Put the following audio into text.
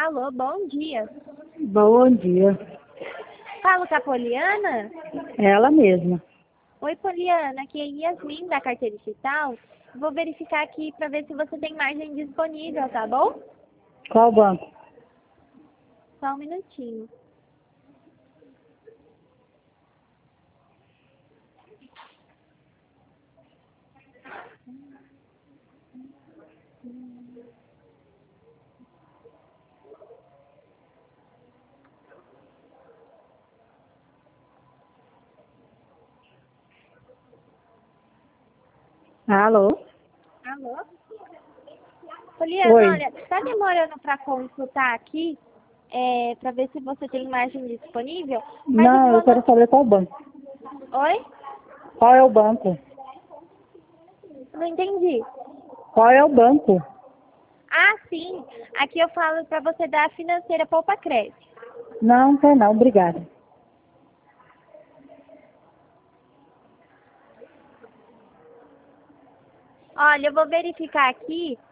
Alô, bom dia. Bom dia. Falo com a Poliana? Ela mesma. Oi, Poliana, aqui é Yasmin da Carteira Digital. Vou verificar aqui para ver se você tem margem disponível, tá bom? Qual banco? Só um minutinho. Alô? Alô? Poliana, Oi. olha, tá demorando para consultar aqui, para ver se você tem margem disponível, mas eu Não, vou eu quero anotar. saber qual banco. Oi? Qual é o banco? Não entendi. Qual é o banco? Ah, sim. Aqui eu falo para você da financeira Poupa Crédito. Não, quer não, obrigada. Olha, eu vou verificar aqui